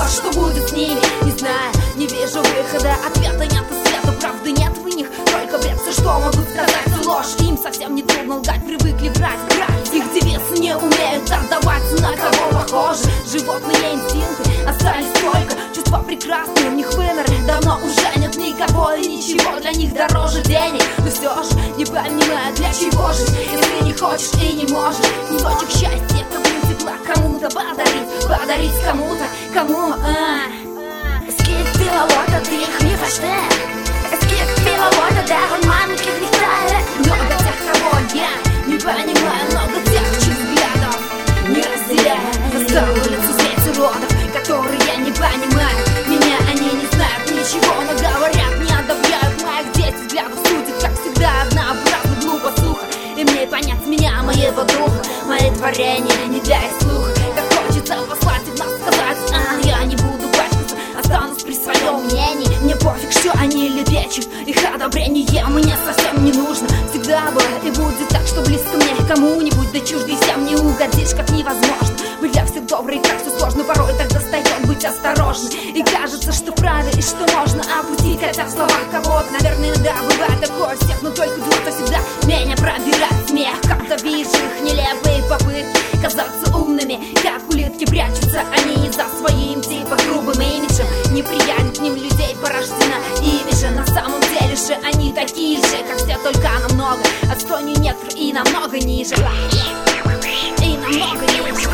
что будет с ними, не знаю, не вижу выхода. Ответа нет и света, правды нет в них, только бред. Все, что могу сказать, ложь. Им совсем не трудно лгать, привыкли врать. Их девицы не умеют отдавать, на кого похожи. Животные инстинкты остались только, чувства прекрасные в них вымерли. Давно уже нет никого и ничего для них дороже денег. Но все же не понимаю, для чего жить, если не хочешь и не можешь. Кусочек счастья, каплю тепла кому-то подарить кому-то, кому? Es gibt viele Worte, die ich nie verstehe. Es gibt viele Worte, deren Mann ich nicht teile. Много тех, кого я не понимаю, много тех, чьих взглядов не разделяю. Достал улицу сеть уродов, которые я не понимаю. Меня они не знают ничего, но говорят, не одобряют моих детей взглядов. Судят, как всегда, однообразно, глупо, сухо. И мне понять меня, моего духа, мои творения не для их слуха. Как хочется послать их нас сказать, я не буду пачкаться, останусь при своем мнении. Мне пофиг, что они лепечут, их одобрение мне совсем не нужно. Всегда было и будет так, что близко мне кому-нибудь, да чуждый всем не угодишь, как невозможно. Быть для всех добрый, как все сложно, порой так достает быть осторожным. И кажется, что правильно и что можно опустить, хотя в словах кого-то, наверное, да, бывает такое у всех, но только кто всегда меня пробирает смех. Как-то вижу их нелепые попытки казаться умными, как улитки прячутся они за своим типа грубым имиджем. Неприятен к ним людей порождена ими же. На самом деле же они такие же, как все, только намного отстойнее некоторых и намного ниже. И намного ниже.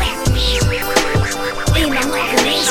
И намного ниже.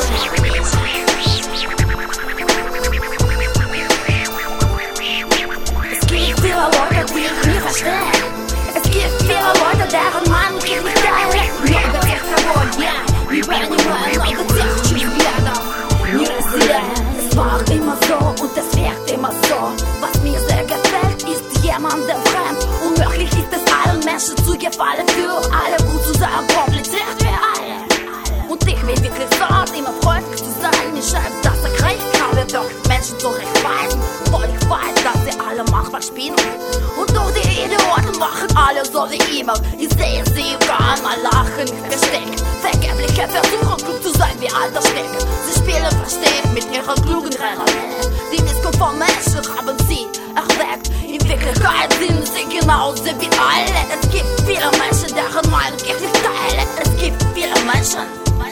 Es gibt viele Worte, die ich nie verstehe. Es gibt viele Worte, deren Mann ich nicht teile. Много тех, кого я не понимаю, много тех, чьих взглядов не разделяю. Es war immer so und es wird immer so. Was mir sehr gefällt, ist jemandem fremd. Unmöglich ist es allen Menschen zu gefallen. Für alle gut zu sein, kompliziert für alle. Und ich will wirklich dort immer freundlich zu sein. Mir scheint, dass ich recht habe, wirklich Menschen zurechtweisen. Obwohl ich weiß, dass sie alle manchmal spielen. Und doch die Idioten machen alle so wie immer. Ich sehe sie gar mal lachen, nicht versteckt. Vergebliche Versuche, klug zu sein wie alter Stecker. Sie spielen versteckt mit ihrer klugen Rennen. Die Missgunst Menschen haben sie erweckt. In Wirklichkeit sind sie genauso wie alle. Es gibt viele Menschen, deren Meinung ich nicht teile. Es gibt viele Menschen.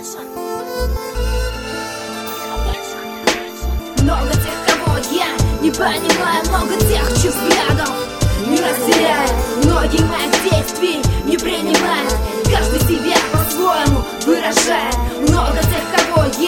Много тех, кого я не понимаю, много тех, чьих взглядов не разделяю. Многие моих действий не принимают, каждый себя по-своему выражает. Много тех, кого